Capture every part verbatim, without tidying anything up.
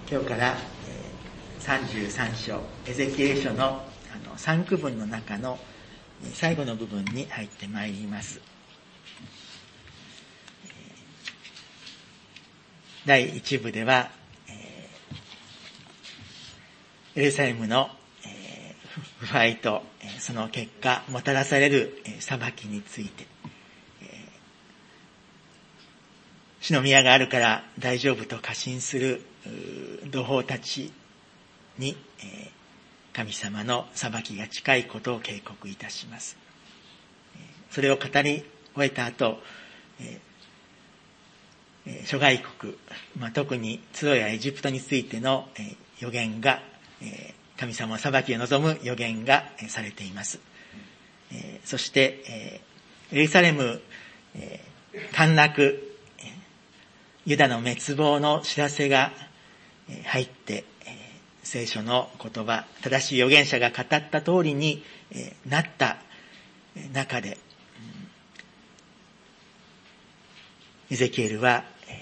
今日から、えー、さんじゅうさん章、エゼキエル書の、あのさん区分の中の最後の部分に入ってまいります。だいいち部では、えー、エルサレムの、えー、腐敗と、えー、その結果もたらされる、えー、裁きについて、えー、主の宮があるから大丈夫と過信する同胞たちに、えー、神様の裁きが近いことを警告いたします。それを語り終えた後、えー、諸外国、まあ、特にツロやエジプトについての、えー、予言が、えー、神様の裁きを望む予言が、えー、されています。えー、そして、えー、エルサレム、えー、陥落、ユダの滅亡の知らせが入って、聖書の言葉、正しい預言者が語った通りになった中で、エゼキエルは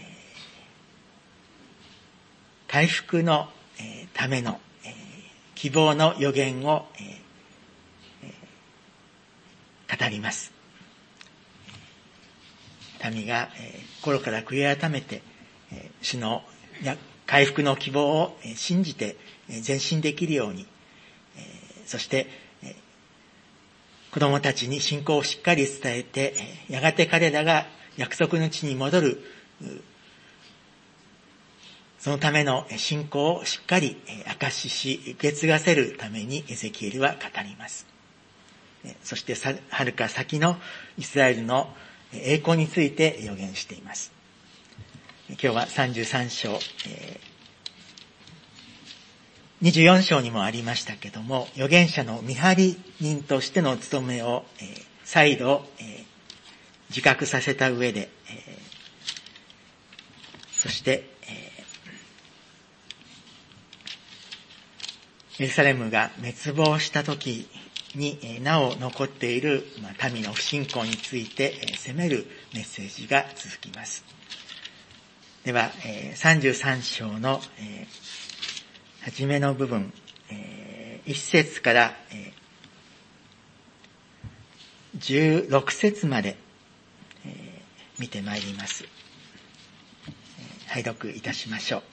回復のための希望の預言を語ります。民が心から悔い改めて主の回復の希望を信じて前進できるように、そして子供たちに信仰をしっかり伝えて、やがて彼らが約束の地に戻る、そのための信仰をしっかり証しし受け継がせるためにエゼキエルは語ります。そしてはるか先のイスラエルの栄光について予言しています。今日はさんじゅうさん章、えー、にじゅうよん章にもありましたけども、預言者の見張り人としての務めを、えー、再度、えー、自覚させた上で、えー、そして、えー、エルサレムが滅亡した時になお残っている民の不信仰について責めるメッセージが続きます。ではさんじゅうさん章の初めの部分、いち節からじゅうろく節まで見てまいります。拝読いたしましょう。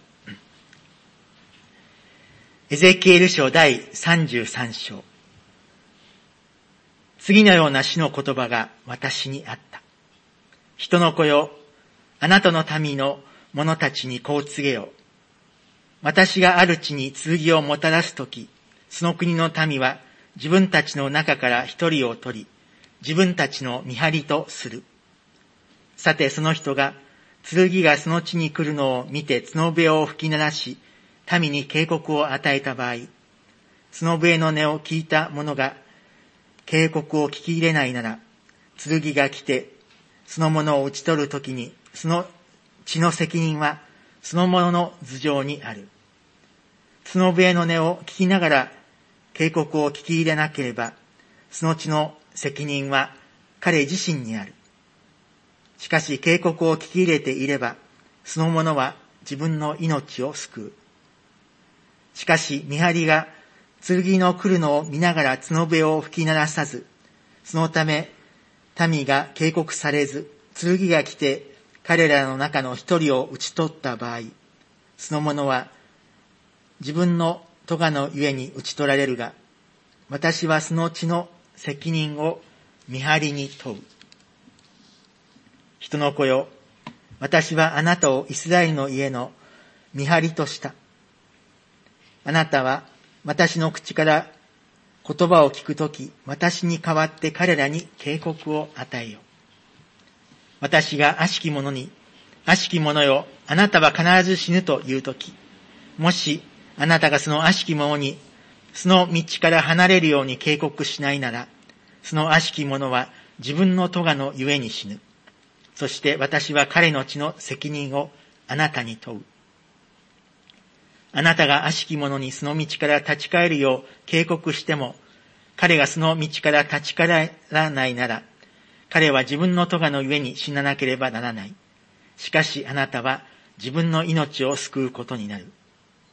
エゼキエル書だいさんじゅうさん章。次のような主の言葉が私にあった。人の子よ、あなたの民の者たちにこう告げよ。私がある地に剣をもたらすとき、その国の民は自分たちの中から一人を取り、自分たちの見張りとする。さてその人が、剣がその地に来るのを見て角笛を吹き鳴らし、民に警告を与えた場合、角笛の音を聞いた者が、警告を聞き入れないなら、剣が来て、その者を討ち取るときに、その血の責任は、その者の頭上にある。角笛の音を聞きながら、警告を聞き入れなければ、その血の責任は彼自身にある。しかし警告を聞き入れていれば、その者は自分の命を救う。しかし見張りが、剣の来るのを見ながら角笛を吹き鳴らさず、そのため民が警告されず、剣が来て彼らの中の一人を討ち取った場合、その者は自分の咎のゆえに討ち取られるが、私はその血の責任を見張りに問う。人の子よ、私はあなたをイスラエルの家の見張りとした。あなたは私の口から言葉を聞くとき、私に代わって彼らに警告を与えよう。私が悪しき者に、悪しき者よ、あなたは必ず死ぬというとき、もしあなたがその悪しき者に、その道から離れるように警告しないなら、その悪しき者は自分の咎のゆえに死ぬ。そして私は彼の血の責任をあなたに問う。あなたが悪しき者にその道から立ち返るよう警告しても、彼がその道から立ち返らないなら、彼は自分の咎のゆえに死ななければならない。しかしあなたは自分の命を救うことになる。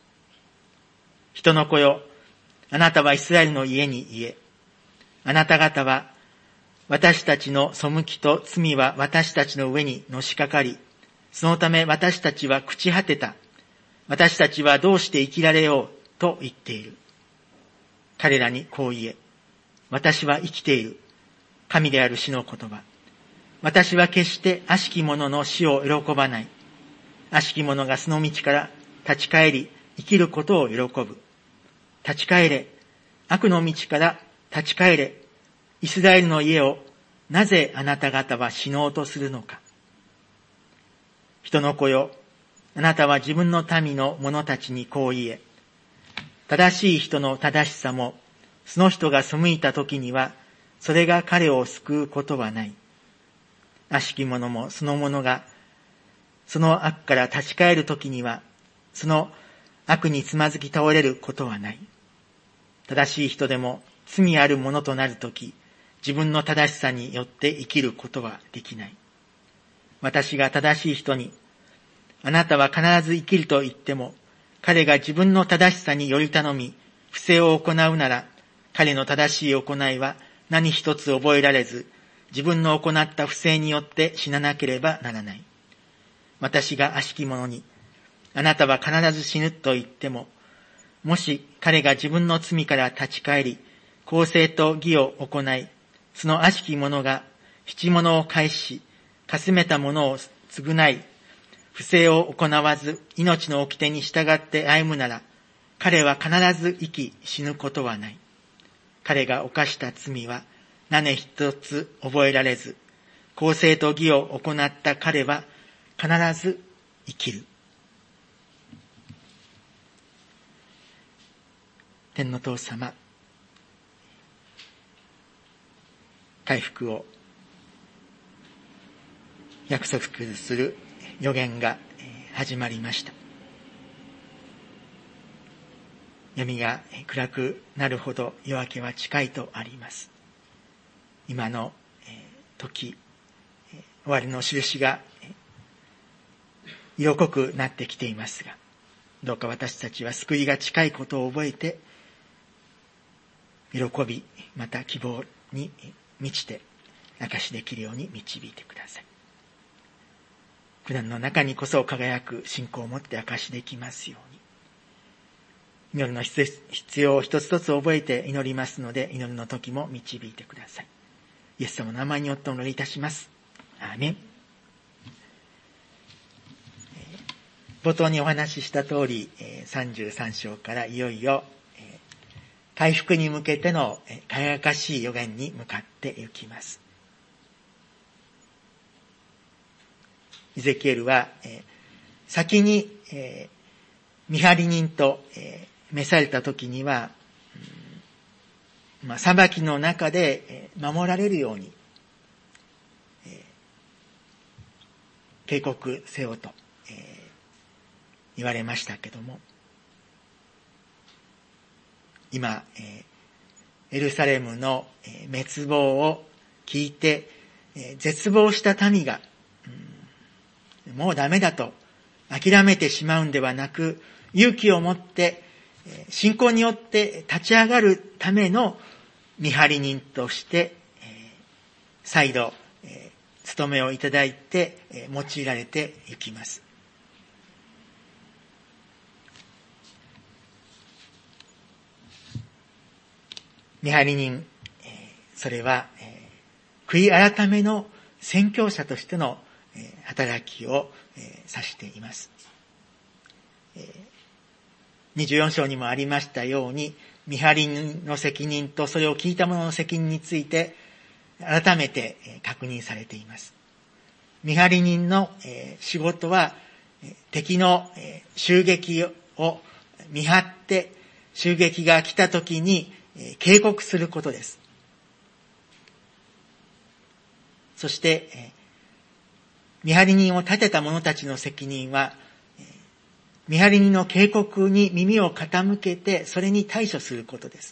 人の子よ、あなたはイスラエルの家に言え。あなた方は、私たちの背きと罪は私たちの上にのしかかり、そのため私たちは朽ち果てた。私たちはどうして生きられようと言っている。彼らにこう言え。私は生きている。神である主の言葉。私は決して悪しき者の死を喜ばない。悪しき者がその道から立ち返り、生きることを喜ぶ。立ち返れ。悪の道から立ち返れ。イスラエルの家をなぜあなた方は死のうとするのか。人の子よ、あなたは自分の民の者たちにこう言え。正しい人の正しさも、その人が背いた時には、それが彼を救うことはない。悪しき者もその者が、その悪から立ち返る時には、その悪につまずき倒れることはない。正しい人でも罪ある者となるとき、自分の正しさによって生きることはできない。私が正しい人に、あなたは必ず生きると言っても、彼が自分の正しさにより頼み、不正を行うなら、彼の正しい行いは何一つ覚えられず、自分の行った不正によって死ななければならない。私が悪しき者に、あなたは必ず死ぬと言っても、もし彼が自分の罪から立ち返り、公正と義を行い、その悪しき者が七物を返し、かすめたものを償い、不正を行わず命の掟に従って歩むなら、彼は必ず生き死ぬことはない。彼が犯した罪は何一つ覚えられず、公正と義を行った彼は必ず生きる。天の父様、回復を約束する予言が始まりました。闇が暗くなるほど夜明けは近いとあります。今の時、終わりの印が色濃くなってきていますが、どうか私たちは救いが近いことを覚えて、喜び、また希望に満ちて証しできるように導いてください。苦難の中にこそ輝く信仰を持って証しできますように。祈りの必要を一つ一つ覚えて祈りますので、祈りの時も導いてください。イエス様の名前によってお祈りいたします。アーメン。冒頭にお話しした通り、さんじゅうさん章からいよいよ回復に向けての輝かしい予言に向かっていきます。イゼキエルは先に見張り人と召された時には、まあ、裁きの中で守られるように警告せよと言われましたけども、今エルサレムの滅亡を聞いて絶望した民がもうダメだと諦めてしまうんではなく、勇気を持って信仰によって立ち上がるための見張り人として再度務めをいただいて用いられていきます。見張り人、それは悔い改めの宣教者としての働きを指しています。にじゅうよん章にもありましたように、見張り人の責任とそれを聞いた者の責任について改めて確認されています。見張り人の仕事は敵の襲撃を見張って襲撃が来た時に警告することです。そして見張り人を立てた者たちの責任は、見張り人の警告に耳を傾けてそれに対処することです。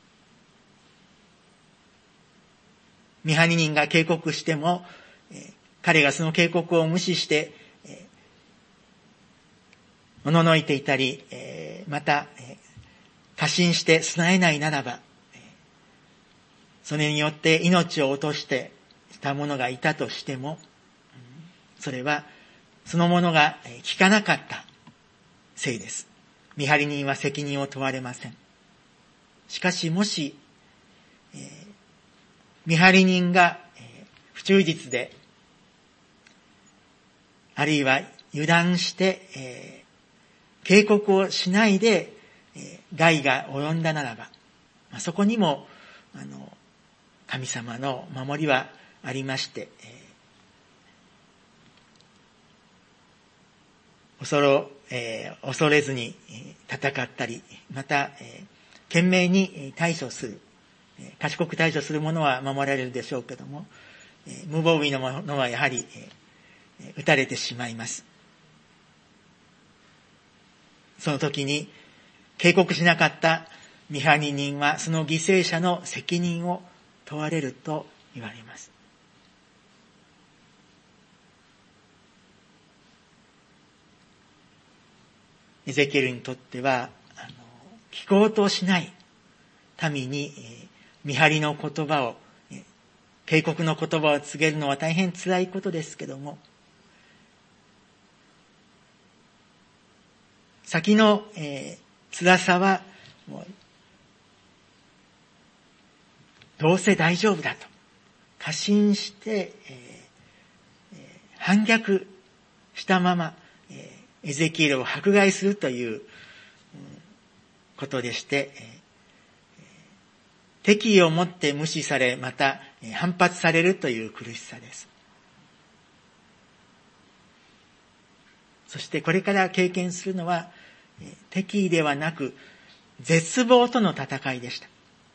見張り人が警告しても、彼がその警告を無視しておののいていたり、また過信して備えないならば、それによって命を落としていた者がいたとしても、それはその者が聞かなかったせいです。見張り人は責任を問われません。しかしもし、えー、見張り人が、えー、不忠実で、あるいは油断して、えー、警告をしないで、えー、害が及んだならば、まあ、そこにもあの神様の守りはありまして、えー、恐ろ、えー、恐れずに戦ったり、また、えー、懸命に対処する、えー、賢く対処する者は守られるでしょうけども、えー、無防備のものはやはり、えー、撃たれてしまいます。その時に警告しなかった見張り人はその犠牲者の責任を問われると言われます。エゼキエルにとっては、あの聞こうとしない民に、えー、見張りの言葉を、えー、警告の言葉を告げるのは大変辛いことですけども、先の、えー、辛さはもうどうせ大丈夫だと過信して、えー、反逆したまま、えー、エゼキエルを迫害するという、うん、ことでして、えー、敵意を持って無視され、また、えー、反発されるという苦しさです。そしてこれから経験するのは、えー、敵意ではなく絶望との戦いでした。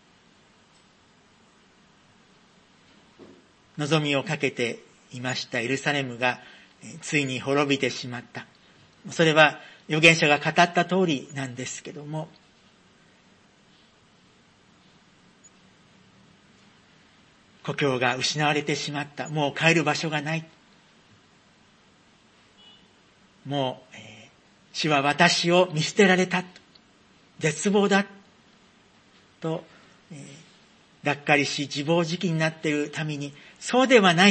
望みをかけていましたエルサレムがついに滅びてしまった。それは預言者が語った通りなんですけども、故郷が失われてしまった。もう帰る場所がない。もう、えー、主は私を見捨てられた。絶望だ。と、えー、がっかりし自暴自棄になっている民に、そうではない。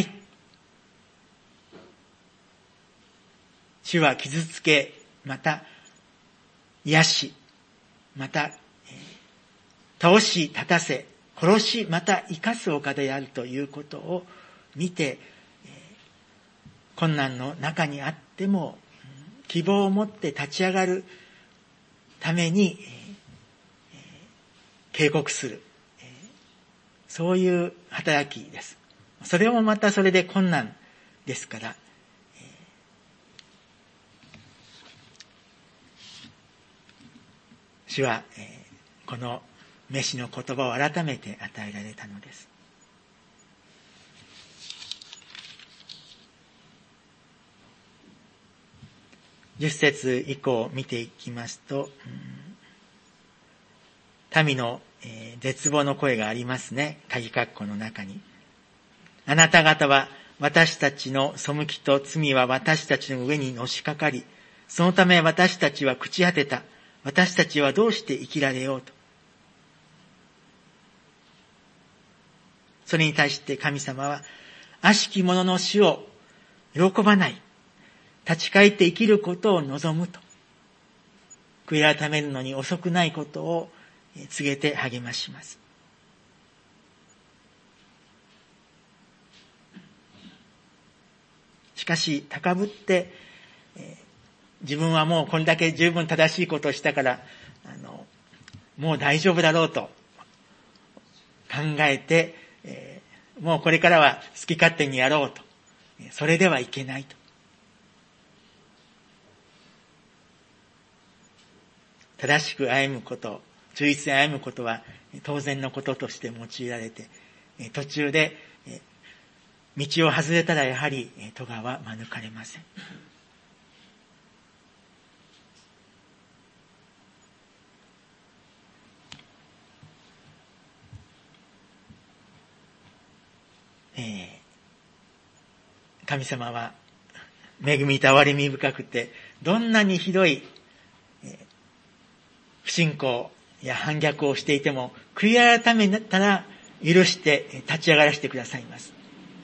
主は傷つけ、また癒し、また、えー、倒し立たせ、殺し、また生かすお方であるということを見て、えー、困難の中にあっても希望を持って立ち上がるために、えーえー、警告する、えー、そういう働きです。それもまたそれで困難ですから、えー、主は、えー、この召しの言葉を改めて与えられたのです。十節以降見ていきますと、うん、民の、えー、絶望の声がありますね。鍵括弧の中に。あなた方は私たちの背きと罪は私たちの上にのしかかり、そのため私たちは朽ち果てた。私たちはどうして生きられようと。それに対して神様は、悪しき者の死を喜ばない。立ち返って生きることを望むと。悔い改めるのに遅くないことを告げて励まします。しかし、高ぶって、えー、自分はもうこれだけ十分正しいことをしたから、あの、もう大丈夫だろうと考えて、えー、もうこれからは好き勝手にやろうと。それではいけないと。正しく歩むこと、忠実に歩むことは当然のこととして用いられて、途中で道を外れたらやはり咎は免れません。えー、神様は恵みと憐れみ深くて、どんなにひどい不信仰、 や反逆をしていても、悔い改めたら許して立ち上がらせてくださいます。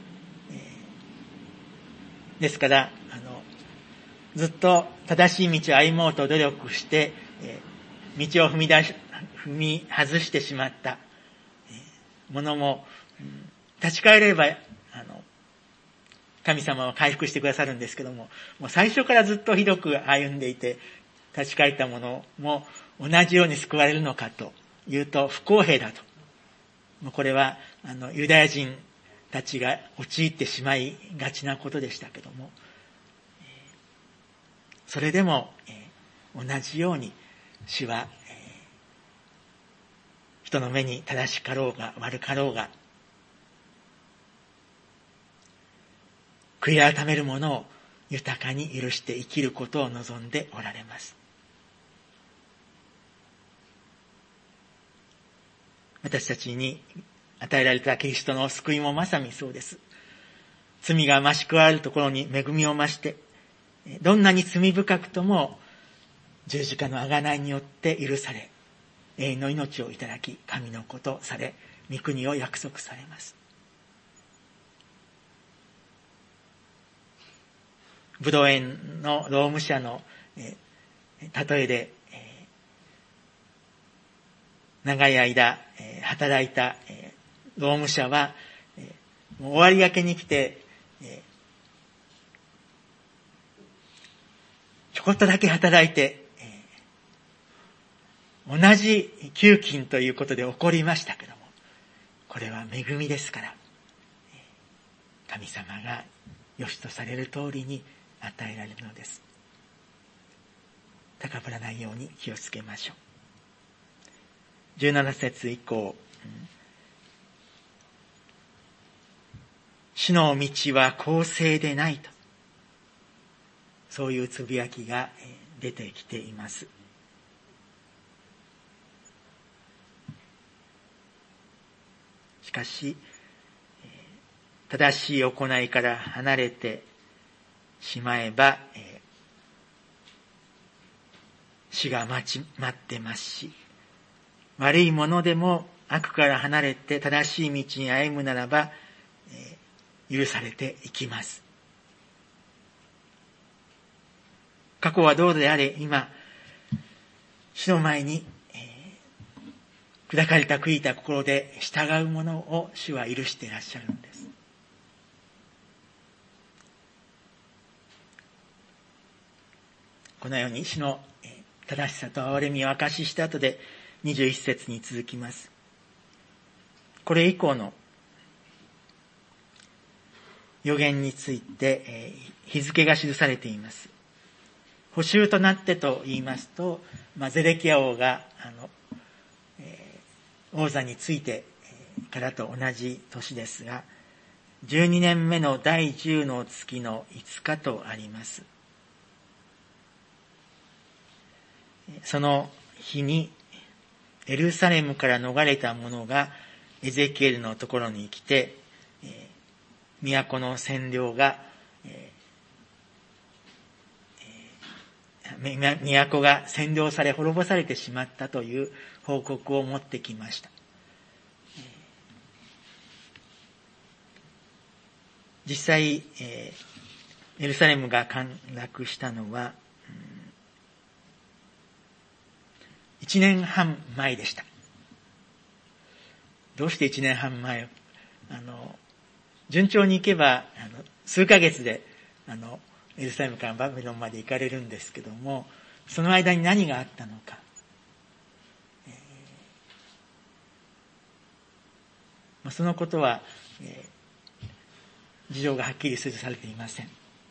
ですから、あの、ずっと正しい道を歩もうと努力して、道を踏み出し、踏み外してしまったものも、立ち返れば、あの、神様は回復してくださるんですけども、もう最初からずっとひどく歩んでいて、立ち返ったものも同じように救われるのかというと不公平だと。もうこれは、あの、ユダヤ人たちが陥ってしまいがちなことでしたけども、それでも、同じように主は、人の目に正しかろうが悪かろうが、悔い改める者を豊かに許して生きることを望んでおられます。私たちに与えられたキリストの救いもまさにそうです。罪が増し加わるところに恵みを増して、どんなに罪深くとも十字架の贖いによって許され、永遠の命をいただき、神の子とされ、御国を約束されます。ブドウ園の労務者の、えー、例えで、えー、長い間、えー、働いた、えー、労務者は、えー、もう終わりがけに来て、えー、ちょこっとだけ働いて、えー、同じ給金ということで怒りましたけども、これは恵みですから、神様が良しとされる通りに与えられるのです。高ぶらないように気をつけましょう。じゅうなな節以降、うん、主の道は公正でないと、そういうつぶやきが出てきています。しかし、正しい行いから離れてしまえば、えー、死が待ち、待ってますし、悪いものでも悪から離れて正しい道に歩むならば、えー、許されていきます。過去はどうであれ、今、主の前に、えー、砕かれた悔いた心で従うものを主は許していらっしゃるんです。このように主の正しさと憐れみを明かしした後でにじゅういち節に続きます。これ以降の予言について日付が記されています。捕囚となってと言いますと、まあ、ゼデキヤ王があの、えー、王座についてからと同じ年ですが、じゅうにねんめのだいじゅうの月のいつかとあります。その日にエルサレムから逃れた者がエゼキエルのところに来て、えー、都の占領が、えー、都が占領され滅ぼされてしまったという報告を持ってきました。実際、えー、エルサレムが陥落したのは、いちねんはん前でした。どうしていちねんはん前？あの、順調に行けば、あの、数ヶ月で、あの、エルサレムからバビロンまで行かれるんですけども、その間に何があったのか。えーまあ、そのことは、えー、事情がはっきり記されていません。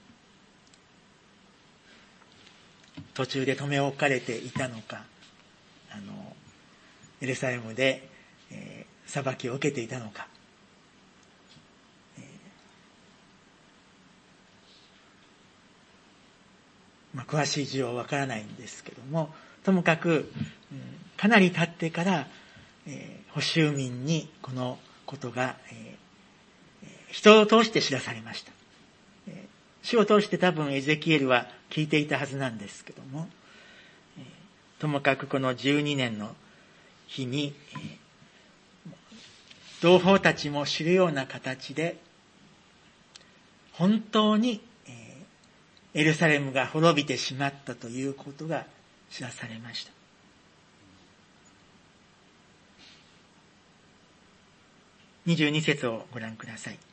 途中で留め置かれていたのか、あのエルサレムで、えー、裁きを受けていたのか、えーまあ、詳しい事情はわからないんですけども、ともかく、うん、かなり経ってから、えー、捕囚民にこのことが、えー、人を通して知らされました。えー、主を通して多分エゼキエルは聞いていたはずなんですけども、ともかくこのじゅうにねんの日に、同胞たちも知るような形で、本当にエルサレムが滅びてしまったということが知らされました。にじゅうに節をご覧ください。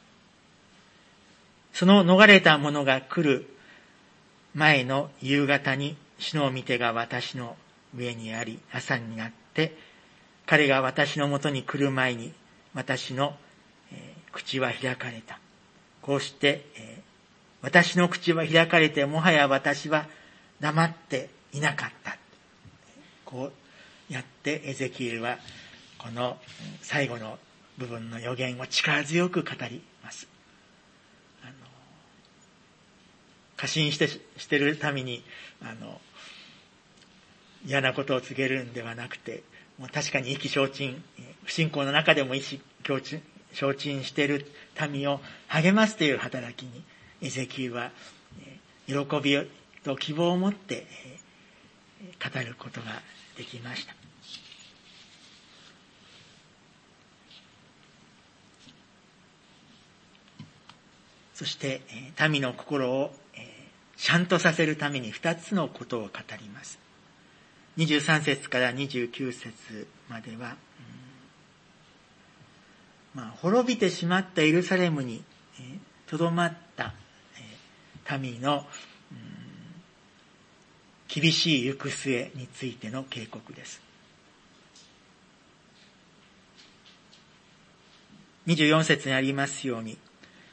その逃れた者が来る前の夕方に主の御手が私の上にあり、朝になって彼が私のもとに来る前に私の、えー、口は開かれた。こうして、えー、私の口は開かれてもはや私は黙っていなかった。こうやってエゼキエルはこの最後の部分の予言を力強く語ります。あの過信してしてるためにあの嫌なことを告げるんではなくて、もう確かに意気消沈、不信仰の中でも意気消沈している民を励ますという働きにエゼキエルは喜びと希望を持って語ることができました。そして民の心をシャンとさせるために二つのことを語ります。にじゅうさん節からにじゅうきゅう節までは、うん、まあ、滅びてしまったエルサレムにとどまった民の、うん、厳しい行く末についての警告です。にじゅうよん節にありますように、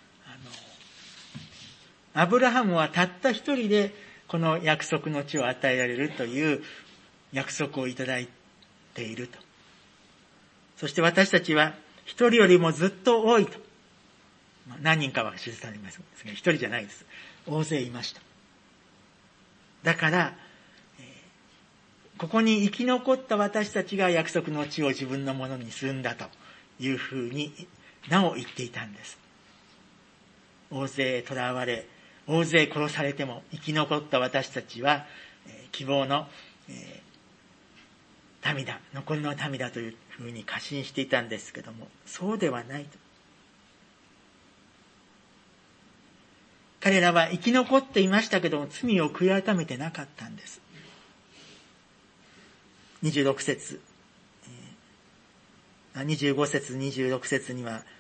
アブラハムはたった一人でこの約束の地を与えられるという約束をいただいていると。そして私たちは一人よりもずっと多いと。まあ、何人かは記されますが、一人じゃないです。大勢いました。だから、えー、ここに生き残った私たちが約束の地を自分のものにするんだというふうになお言っていたんです。大勢囚われ、大勢殺されても生き残った私たちは、えー、希望の、えー、民だ、残りの民だというふうに過信していたんですけども、そうではないと。彼らは生き残っていましたけども、罪を悔い改めてなかったんです。にじゅうろく節、えー、にじゅうご節、にじゅうろく節には、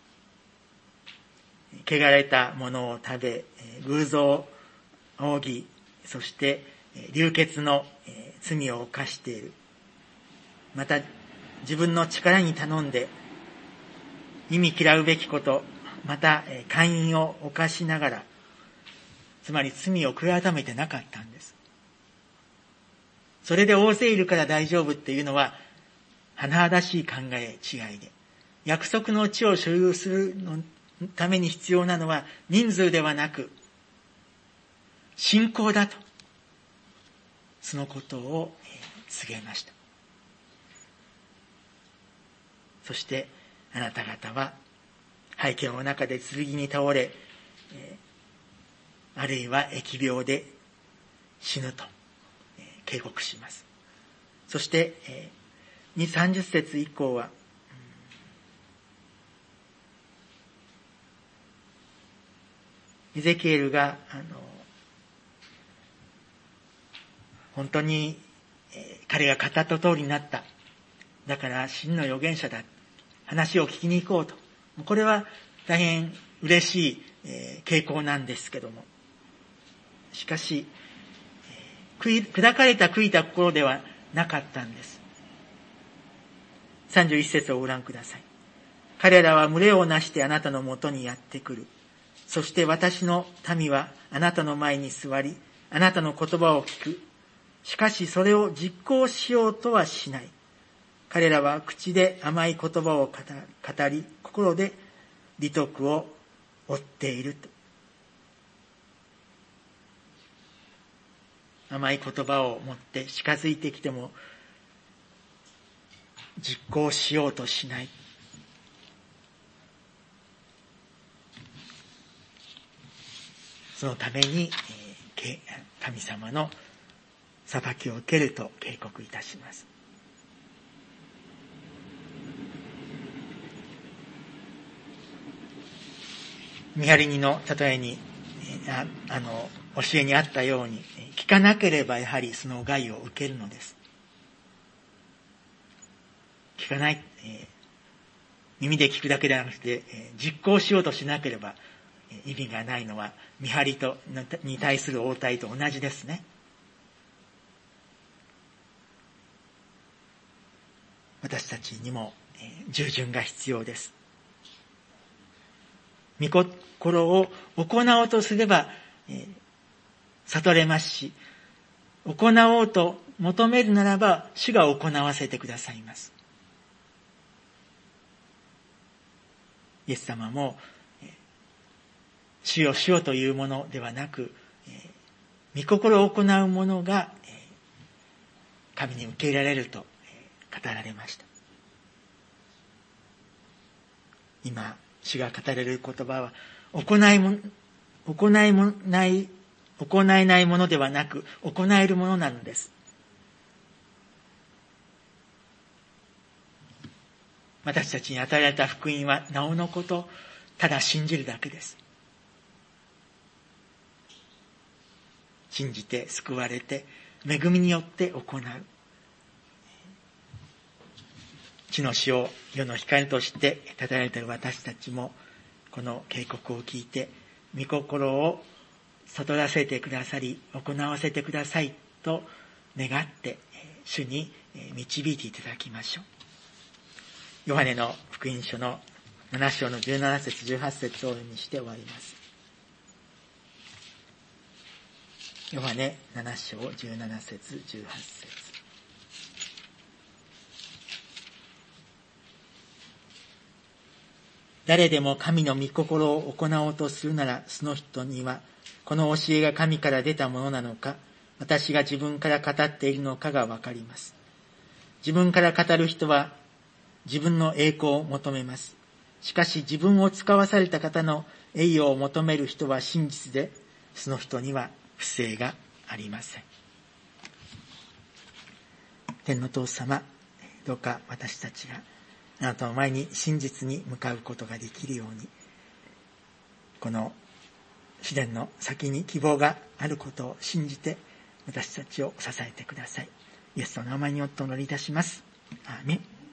汚れたものを食べ、偶像を仰ぎ、そして流血の罪を犯している。また自分の力に頼んで忌み嫌うべきこと、また姦淫を犯しながら、つまり罪を悔い改めてなかったんです。それで大勢いるから大丈夫っていうのは甚だしい考え違いで、約束の地を所有するのために必要なのは人数ではなく信仰だと、そのことを告げました。そしてあなた方は廃墟の中で剣に倒れ、あるいは疫病で死ぬと警告します。そしてさんじゅう節以降は、エゼキエルがあの本当に、えー、彼が語った通りになった。だから真の預言者だ。話を聞きに行こうと。これは大変嬉しい、えー、傾向なんですけども。しかし、えー、砕かれた悔いた心ではなかったんです。さんじゅういち節をご覧ください。彼らは群れをなしてあなたのもとにやってくる。そして私の民はあなたの前に座り、あなたの言葉を聞く。しかしそれを実行しようとはしない。彼らは口で甘い言葉を語り、心で利得を追っていると。甘い言葉を持って近づいてきても実行しようとしない。そのために神様の裁きを受けると警告いたします。 見張り人の例えに、あ, あの教えにあったように、聞かなければやはりその害を受けるのです。聞かない、えー、耳で聞くだけではなくて、えー、実行しようとしなければ、えー、意味がないのは見張りとに対する応対と同じですね。私たちにも、えー、従順が必要です。御心を行おうとすれば、えー、悟れますし、行おうと求めるならば主が行わせてくださいます。イエス様も、えー、主よ主よというものではなく、えー、御心を行うものが、えー、神に受け入れられると、えー、語られました。今主が語られる言葉は、行いも行いもない行えないものではなく行えるものなのです。私たちに与えられた福音はなおのこと、ただ信じるだけです。信じて救われて恵みによって行う。地の塩、世の光として立てられている私たちも、この警告を聞いて御心を悟らせてくださり行わせてくださいと願って主に導いていただきましょう。ヨハネの福音書のなな章のじゅうなな節じゅうはち節をお読みして終わります。ヨハネなな章じゅうなな節じゅうはち節。誰でも神の御心を行おうとするなら、その人にはこの教えが神から出たものなのか、私が自分から語っているのかがわかります。自分から語る人は自分の栄光を求めます。しかし自分を使わされた方の栄誉を求める人は真実で、その人には不正がありません。天の父様、どうか私たちがあなたの前に真実に向かうことができるように、この試練の先に希望があることを信じて私たちを支えてください。イエスの名前によってお祈りいたします。アーメン。